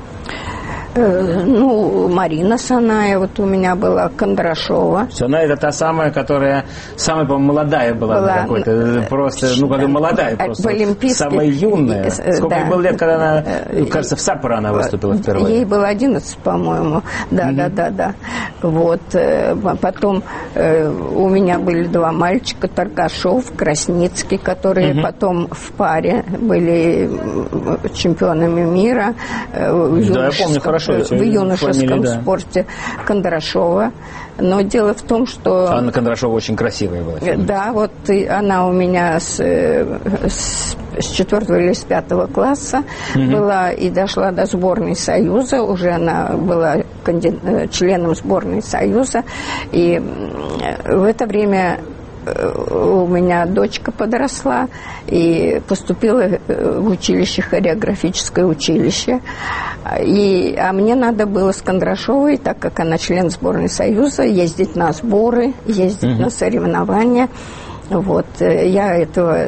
Э, ну, Марина Саная, вот у меня была, Кондрашова. Саная — это та самая, которая самая, по-моему, молодая была, была какой-то, просто, ну, когда молодая, просто самая юная. Сколько да. ей было лет, когда она, кажется, в Саппоро она выступила впервые? Ей было одиннадцать, по-моему. Да, угу. да, да, да. Вот. Потом у меня были два мальчика, Таркашов, Красницкий, которые угу. потом в паре были чемпионами мира. Да, я помню хорошо. В юношеском фамилии, да. спорте Кондрашова. Но дело в том, что... Анна Кондрашова очень красивая была. Фамилия. Да, вот она у меня с, с, с четвертого или с пятого класса угу. была и дошла до сборной Союза. Уже она была канди... членом сборной Союза. И в это время у меня дочка подросла и поступила в училище, хореографическое училище. И, а мне надо было с Кондрашовой, так как она член сборной Союза, ездить на сборы, ездить угу. на соревнования. Вот. Я этого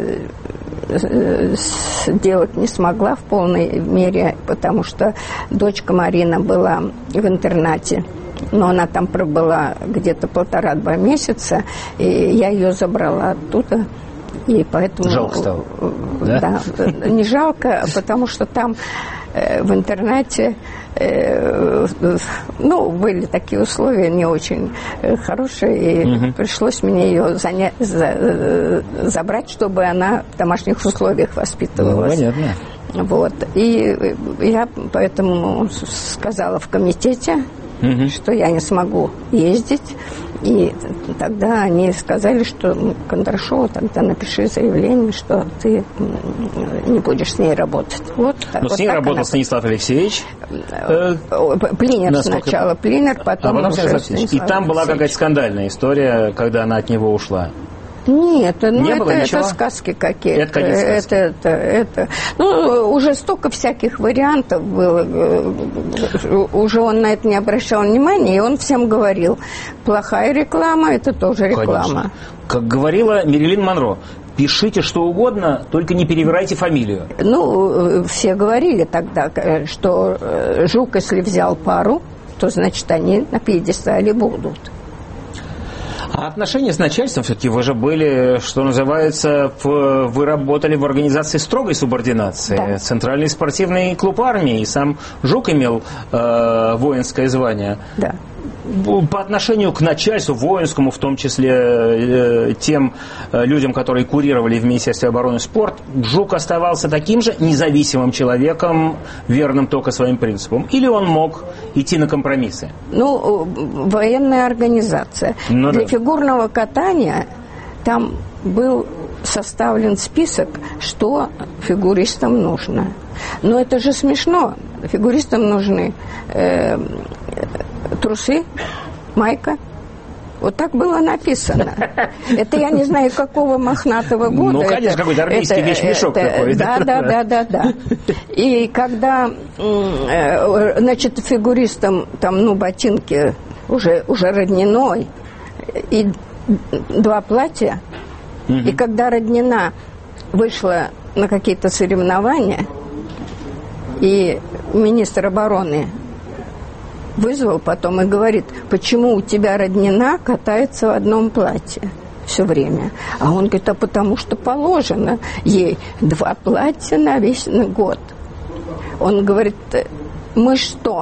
сделать не смогла в полной мере, потому что дочка Марина была в интернате. Но она там пробыла где-то полтора-два месяца, и я ее забрала оттуда. И поэтому... Жалко стало, да? Да, не жалко, потому что там э, в интернате э, ну, были такие условия не очень э, хорошие, и угу. пришлось мне ее заня... за... э, забрать, чтобы она в домашних условиях воспитывалась. Ну, понятно. Вот. И я поэтому сказала в комитете, угу. что я не смогу ездить. И тогда они сказали, что Кондрашова, тогда напиши заявление, что ты не будешь с ней работать. Вот, Но вот с ней работал она... Станислав Алексеевич? Плинер сначала, Плинер, потом... А потом Станислав. И там была какая-то скандальная история, когда она от него ушла. Нет, ну не это, это сказки какие-то. Это, это, это, это. Ну, уже столько всяких вариантов было. Уже он на это не обращал внимания, и он всем говорил, плохая реклама – это тоже реклама. Конечно. Как говорила Мэрилин Монро, пишите что угодно, только не перевирайте фамилию. Ну, все говорили тогда, что Жук, если взял пару, то, значит, они на пьедестале будут. А отношения с начальством все-таки вы же были, что называется, в, вы работали в организации строгой субординации. Да. Центральный спортивный клуб армии, и сам Жук имел э, воинское звание. Да. По отношению к начальству воинскому, в том числе э, тем э, людям, которые курировали в Министерстве обороны спорт, Жук оставался таким же независимым человеком, верным только своим принципам? Или он мог идти на компромиссы? Ну, военная организация. Ну, Для да. фигурного катания там был составлен список, что фигуристам нужно. Но это же смешно. Фигуристам нужны э, трусы, майка. Вот так было написано. Это я не знаю, какого мохнатого года. Ну, конечно, какой-то армейский это, вещмешок это, такой. Да, да, да, да, да. И когда, значит, фигуристам там, ну, ботинки уже, уже родниной, и два платья, угу. и когда Роднина вышла на какие-то соревнования, и министр обороны вызвал потом и говорит, почему у тебя Роднина катается в одном платье все время? А он говорит, а потому что положено ей два платья на весь год. Он говорит, мы что,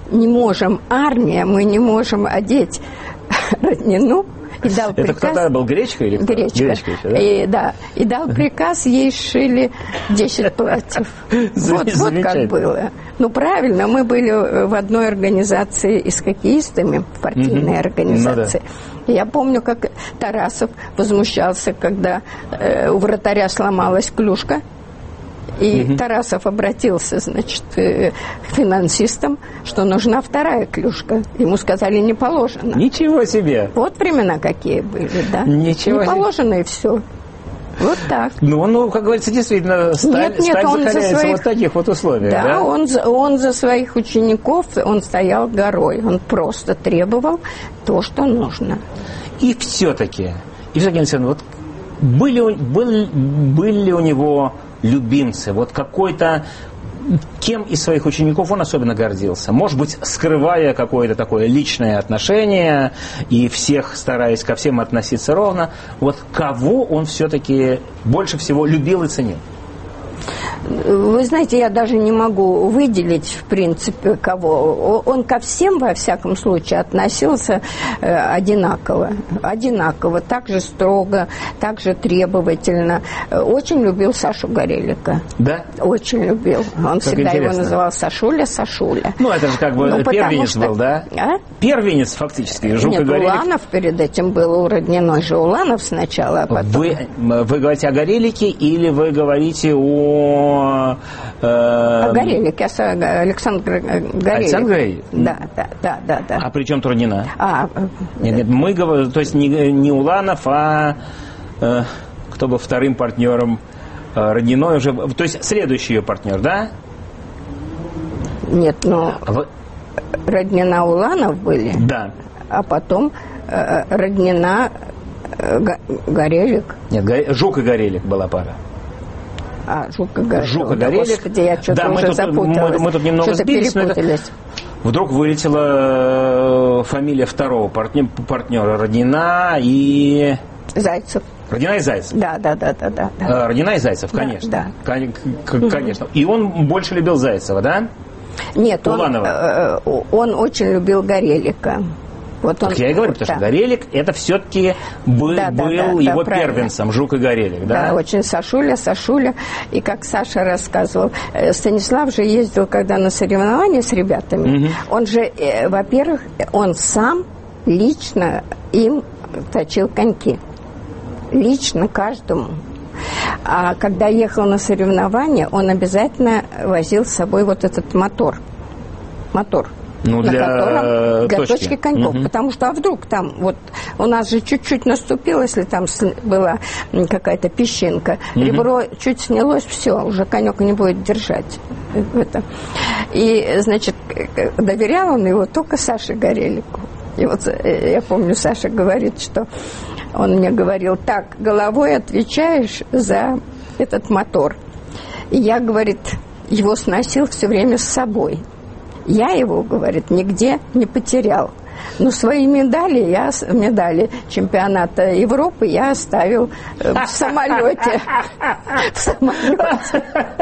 не можем, армия, мы не можем одеть Роднину. И дал Это приказ, кто тогда был, Гречка или кто? Гречка. Гречка еще, да? И, да. И дал приказ, ей сшили десять платьев. Вот, вот как было. Ну, правильно, мы были в одной организации и с хоккеистами, в партийной mm-hmm. организации. Ну, да. Я помню, как Тарасов возмущался, когда э, у вратаря сломалась клюшка. И угу. Тарасов обратился, значит, к финансистам, что нужна вторая клюшка. Ему сказали, не положено. Ничего себе! Вот времена какие были, да? Ничего не себе. Положено, и все. Вот так. Ну, ну, как говорится, действительно, сталь, нет, нет, сталь он закаляется за своих... вот в таких вот условиях, да? Да, он, он за своих учеников, он стоял горой. Он просто требовал то, что нужно. И все-таки, и все-таки, Александр, вот были, были, были ли у него... любимцы, вот какой-то, кем из своих учеников он особенно гордился? Может быть, скрывая какое-то такое личное отношение и всех стараясь ко всем относиться ровно, вот кого он все-таки больше всего любил и ценил? Вы знаете, я даже не могу выделить, в принципе, кого. Он ко всем, во всяком случае, относился э, одинаково. Одинаково, так же строго, так же требовательно. Очень любил Сашу Горелика. Да? Очень любил. Он как всегда интересно. Его называл Сашуля, Сашуля. Ну, это же как бы ну, первенец что... был, да? А? Первенец, фактически. Жук Нет, и Горелик. Уланов перед этим был, у Родниной же Уланов сначала, а потом... Вы, вы говорите о Горелике или вы говорите о... Э... О Горелике, Александр Горелик. Александр Горелик? Да, да, да, да, да. А при чем Роднина? А, нет, нет, мы говорим, то есть не, не Уланов, а э, кто был вторым партнером э, Родниной уже, то есть следующий ее партнер, да? Нет, ну, Вы... Роднина Уланов были. Да. А потом э, Роднина э, Горелик. Нет, Го... Жук и Горелик была пара. А, Жук и Горелик. Жук и Горелик. Господи, я что-то да, уже мы тут, запуталась. Мы, мы тут немного что-то сбились, перепутались. Это... Вдруг вылетела фамилия второго партнера, партнера Роднина и... Зайцев. Роднина и Зайцев. Да, да, да, да, да. да. Роднина и Зайцев, конечно. Да, да. Конечно. И он больше любил Зайцева, да? Нет, он, э, он очень любил Горелика. Вот он, так я и говорю, потому да. что Горелик это все-таки был, да, да, был да, его да, первенцем, Жук и Горелик, да? Да, очень Сашуля, Сашуля. И как Саша рассказывал, Станислав же ездил, когда на соревнования с ребятами, угу. он же, э, во-первых, он сам лично им точил коньки. Лично каждому. А когда ехал на соревнования, он обязательно возил с собой вот этот мотор. Мотор. Ну, на для котором, для точки, точки коньков. Угу. Потому что, а вдруг там, вот у нас же чуть-чуть наступило, если там была какая-то песчинка, угу. ребро чуть снялось, все, уже конек не будет держать. Это. И, значит, доверял он его только Саше Горелику. И вот я помню, Саша говорит, что он мне говорил, так, головой отвечаешь за этот мотор. И я, говорит, его сносил все время с собой. Я его, говорит, нигде не потерял. Но свои медали, я, медали чемпионата Европы я оставил в самолете. В самолете.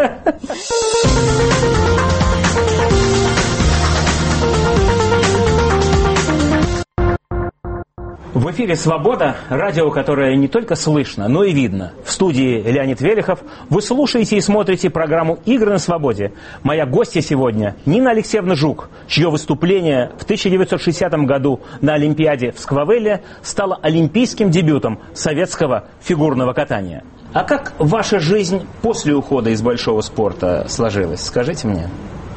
В эфире «Свобода», радио, которое не только слышно, но и видно. В студии Леонид Велихов. Вы слушаете и смотрите программу «Игры на свободе». Моя гостья сегодня Нина Алексеевна Жук, чье выступление в тысяча девятьсот шестидесятом году на Олимпиаде в Сквавелле стало олимпийским дебютом советского фигурного катания. А как ваша жизнь после ухода из большого спорта сложилась? Скажите мне.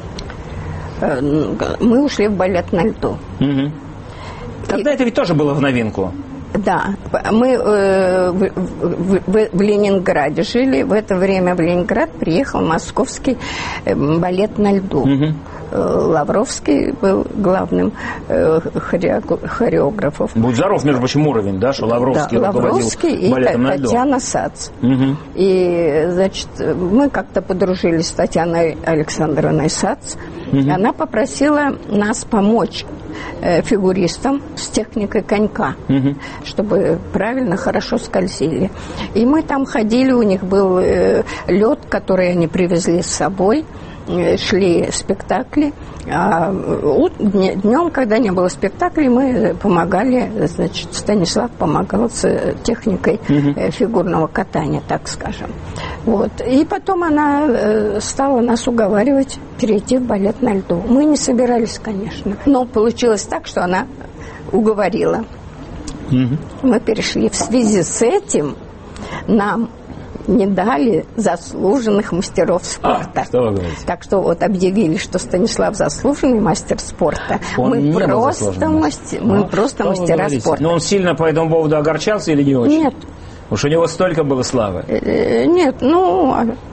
Мы ушли в балет на льду. Угу. Тогда это ведь тоже было в новинку. Да, мы э, в, в, в, в Ленинграде жили. В это время в Ленинград приехал московский балет на льду. Угу. Лавровский был главным э, хореографом. Будь здоров, между прочим, уровень, да, что Лавровский да, Лавровский и Татьяна Сац. Угу. И, значит, мы как-то подружились с Татьяной Александровной Сац. Угу. Она попросила нас помочь э, фигуристам с техникой конька, угу. чтобы правильно, хорошо скользили. И мы там ходили, у них был э, лед, который они привезли с собой. шли спектакли. А днем, когда не было спектаклей, мы помогали, значит, Станислав помогал с техникой угу. фигурного катания, так скажем. Вот. И потом она стала нас уговаривать перейти в балет на льду. Мы не собирались, конечно, но получилось так, что она уговорила. Угу. Мы перешли. В связи с этим нам не дали заслуженных мастеров спорта. А, что вы говорите? Так что вот объявили, что Станислав заслуженный мастер спорта. Он мы не просто, мастер, мы просто мастера спорта. Но он сильно по этому поводу огорчался или не очень? Нет. Уж у него столько было славы. Нет, ну,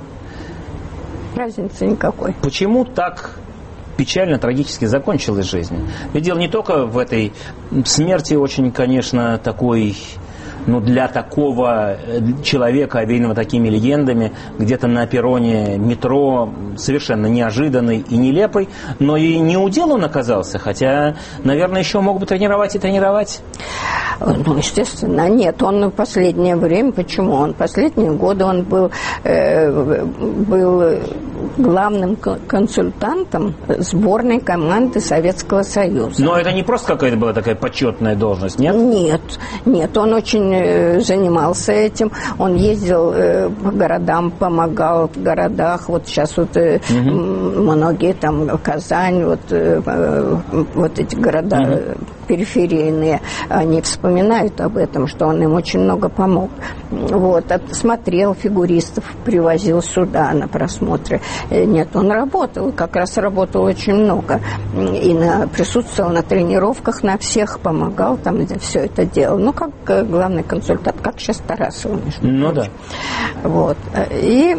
разницы никакой. Почему так печально, трагически закончилась жизнь? Ведь дело не только в этой смерти, очень, конечно, такой... Ну, для такого человека, овеянного такими легендами, где-то на перроне метро, совершенно неожиданный и нелепый, но и не удел он оказался, хотя, наверное, еще мог бы тренировать и тренировать. Ну, естественно, нет, он в последнее время, почему? Он в последние годы он был, э, был главным консультантом сборной команды Советского Союза. Но это не просто какая-то была такая почетная должность, нет? Нет, нет, он очень занимался этим, он ездил э, по городам, помогал в городах, вот сейчас вот э, угу. многие там, Казань, вот, э, вот эти города угу. периферийные, они вспоминают об этом, что он им очень много помог. Вот, смотрел фигуристов, привозил сюда на просмотры. Нет, он работал, как раз работал очень много. И на, присутствовал на тренировках, на всех помогал, там все это делал. Ну, как главный консультант, как сейчас Тарасова. Ну да. Вот. И,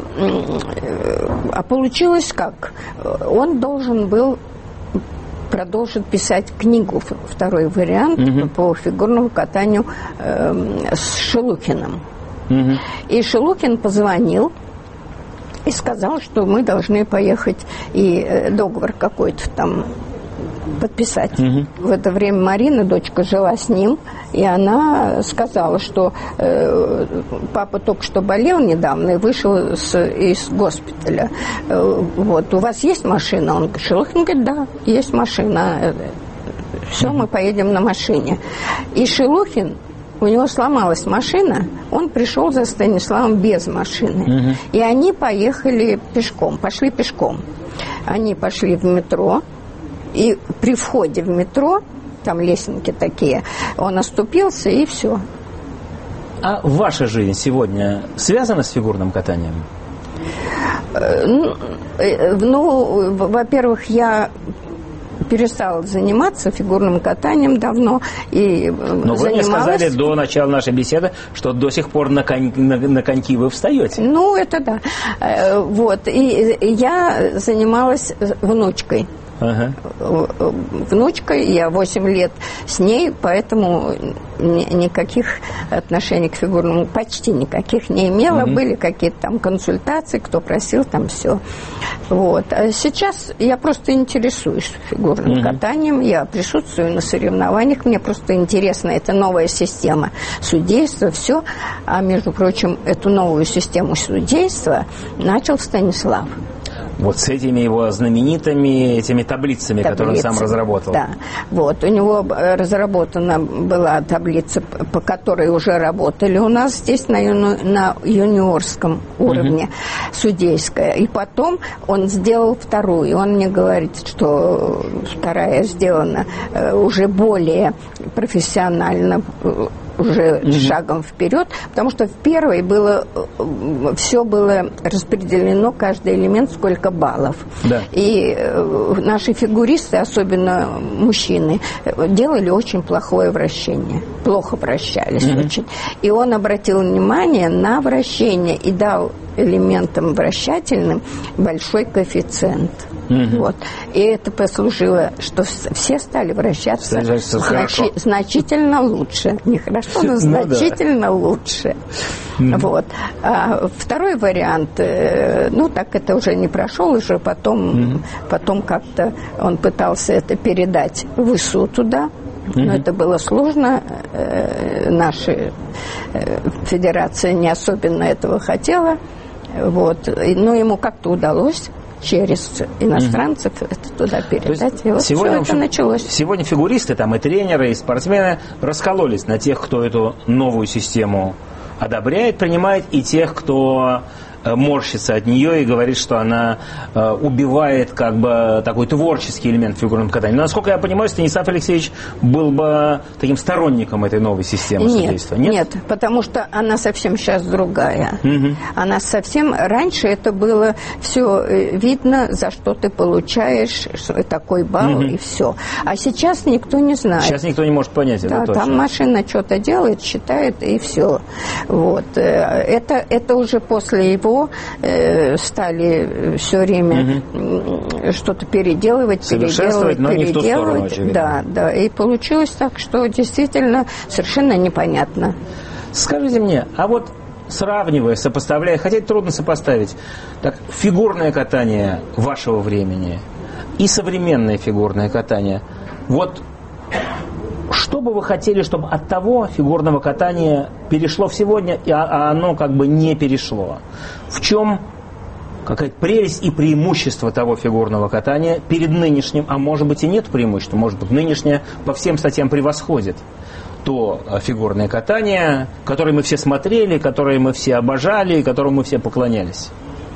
а получилось как? Он должен был продолжит писать книгу, второй вариант угу. по фигурному катанию э, с Шелухиным. Угу. И Шелухин позвонил и сказал, что мы должны поехать и э, договор какой-то там подписать. Угу. В это время Марина, дочка, жила с ним, и она сказала, что э, папа только что болел недавно и вышел с, из госпиталя. Э, вот, у вас есть машина? Он Шелухин говорит, да, есть машина. Все, мы поедем на машине. И Шелухин, у него сломалась машина, он пришел за Станиславом без машины. Угу. И они поехали пешком, пошли пешком. Они пошли в метро, и при входе в метро, там лесенки такие, он оступился, и все. А ваша жизнь сегодня связана с фигурным катанием? Ну, ну во-первых, я перестала заниматься фигурным катанием давно. И Но вы мне сказали до начала нашей беседы, что до сих пор на, конь, на, на коньки вы встаете. Ну, это да. Вот. И я занималась внучкой. Ага. Внучкой, я восемь лет с ней, поэтому ни, никаких отношений к фигурному почти никаких не имела. Угу. Были какие-то там консультации, кто просил, там все. Вот. А сейчас я просто интересуюсь фигурным угу. катанием, я присутствую на соревнованиях, мне просто интересна эта новая система судейства, все. А между прочим, эту новую систему судейства начал Станислав. Вот с этими его знаменитыми этими таблицами, Таблицы, которые он сам разработал. Да. Вот. У него разработана была таблица, по которой уже работали у нас здесь на, юни, на юниорском уровне угу. судейская. И потом он сделал вторую. И он мне говорит, что вторая сделана уже более профессионально, уже угу. шагом вперед, потому что в первой было все было распределено, каждый элемент сколько баллов. Да. И э, наши фигуристы, особенно мужчины, делали очень плохое вращение, плохо вращались угу. очень. И он обратил внимание на вращение и дал элементам вращательным большой коэффициент. Угу. Вот. И это послужило, что все стали вращаться значи- значительно лучше. Не хорошо, но значительно ну, да. лучше. Угу. Вот. А второй вариант, ну так это уже не прошел, уже потом, угу. потом как-то он пытался это передать в ИСУ туда. Но mm-hmm. это было сложно. Наша федерация не особенно этого хотела. Вот. Но ему как-то удалось. через иностранцев mm-hmm. это туда передать. И вот сегодня, все это началось. Сегодня фигуристы, там, и тренеры, и спортсмены раскололись на тех, кто эту новую систему одобряет, принимает, и тех, кто морщится от нее и говорит, что она э, убивает как бы такой творческий элемент в фигурном катании. Но, насколько я понимаю, Станислав Алексеевич был бы таким сторонником этой новой системы нет, судейства. Нет, нет, потому что она совсем сейчас другая. Угу. Она совсем... Раньше это было все видно, за что ты получаешь, такой балл, угу. и все. А сейчас никто не знает. Сейчас никто не может понять это, да, точно. Там машина что-то делает, считает, и все. Вот. Это, это уже после его стали все время угу. что-то переделывать, переделывать, но переделывать. Не в ту сторону, очевидно. Да, да. И получилось так, что действительно совершенно непонятно. Скажите мне, а вот сравнивая, сопоставляя, хотя это трудно сопоставить, так, фигурное катание вашего времени и современное фигурное катание, вот что бы вы хотели, чтобы от того фигурного катания перешло в сегодня, а оно как бы не перешло? В чем какая-то прелесть и преимущество того фигурного катания перед нынешним, а может быть и нет преимущества, может быть нынешнее по всем статьям превосходит то фигурное катание, которое мы все смотрели, которое мы все обожали, которому мы все поклонялись?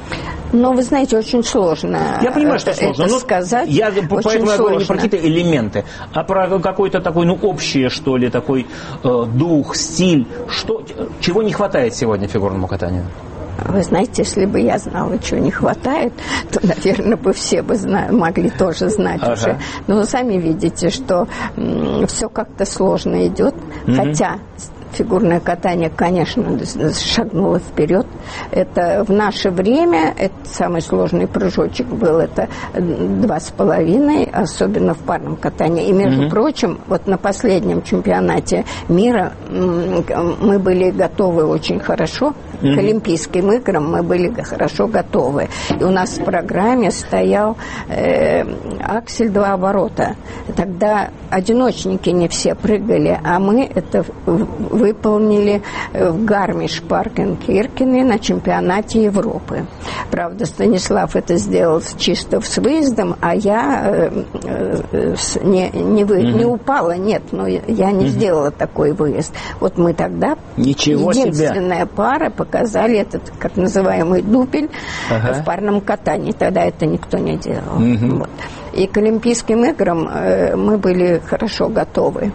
Но вы знаете, очень сложно. Я понимаю, что сложно. Это но сказать. Я очень поэтому я говорю не про сложно. какие-то элементы, а про какой-то такой, ну, общее, что ли, такой э, дух, стиль. Что, чего не хватает сегодня фигурному катанию? Вы знаете, если бы я знала, чего не хватает, то, наверное, бы все бы зна- могли тоже знать ага. уже. Но вы сами видите, что м- все как-то сложно идет, mm-hmm. хотя фигурное катание, конечно, шагнуло вперед. Это в наше время, это самый сложный прыжочек был, это два с половиной, особенно в парном катании. И, между mm-hmm. прочим, вот на последнем чемпионате мира мы были готовы очень хорошо. Mm-hmm. К Олимпийским играм мы были хорошо готовы. И у нас в программе стоял э, аксель два оборота. Тогда одиночники не все прыгали, а мы это выполнили в Гармиш-Паркенкирхене на чемпионате Европы. Правда, Станислав это сделал чисто с выездом, а я э, э, не, не, вы, mm-hmm. не упала, нет, но я не mm-hmm. сделала такой выезд. Вот мы тогда, Ничего единственная себе. пара, показали этот, как называемый, дупель ага. в парном катании. Тогда это никто не делал. Mm-hmm. Вот. И к Олимпийским играм э, мы были хорошо готовы.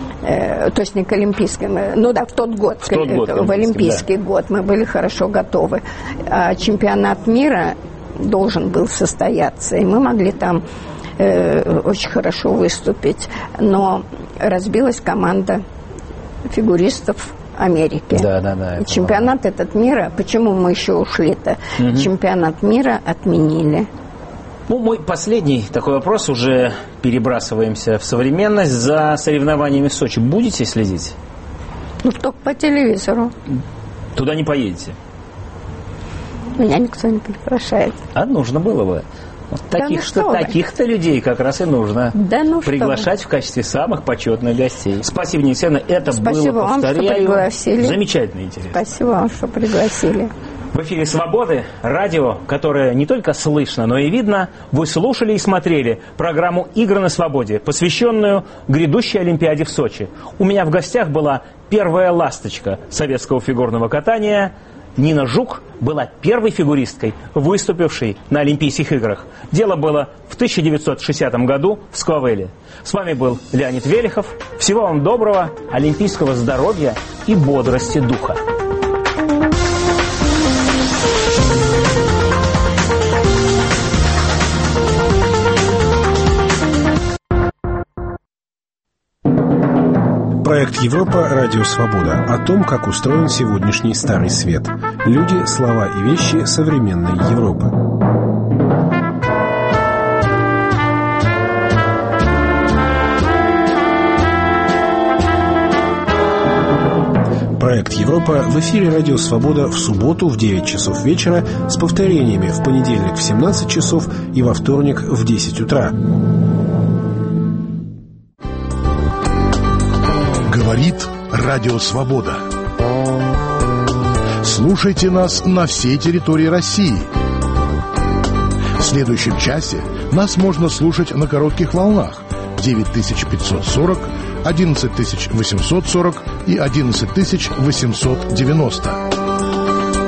Э, то есть не к Олимпийским, э, ну да, в тот год, в, тот к, год, в Олимпийский да. год мы были хорошо готовы. А чемпионат мира должен был состояться, и мы могли там э, очень хорошо выступить. Но разбилась команда фигуристов Америки. Да, да, да, Чемпионат правда. Этот мира, почему мы еще ушли-то? Угу. Чемпионат мира отменили. Ну, мой последний такой вопрос, уже перебрасываемся в современность. За соревнованиями в Сочи будете следить? Ну, только по телевизору. Туда не поедете? Меня никто не приглашает. А нужно было бы. Вот да таких-то, ну таких-то людей как раз и нужно да ну приглашать в качестве самых почетных гостей. Спасибо, Нина Алексеевна. Это Спасибо было, вам, повторяю, что пригласили. Замечательно интересно. Спасибо вам, что пригласили. В эфире «Свободы», радио, которое не только слышно, но и видно. Вы слушали и смотрели программу «Игры на свободе», посвященную грядущей Олимпиаде в Сочи. У меня в гостях была первая ласточка советского фигурного катания. Нина Жук была первой фигуристкой, выступившей на Олимпийских играх. Дело было в тысяча девятьсот шестидесятом году в Сквавеле. С вами был Леонид Велихов. Всего вам доброго, олимпийского здоровья и бодрости духа. Проект «Европа. Радио Свобода» о том, как устроен сегодняшний Старый Свет. Люди, слова и вещи современной Европы. Проект «Европа» в эфире «Радио Свобода» в субботу в девять часов вечера с повторениями в понедельник в семнадцать часов и во вторник в десять утра. Говорит Радио Свобода. Слушайте нас на всей территории России. В следующем часе нас можно слушать на коротких волнах девять тысяч пятьсот сорок, одиннадцать тысяч восемьсот сорок и одиннадцать тысяч восемьсот девяносто.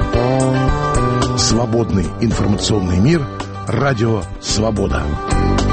Свободный информационный мир. Радио «Свобода».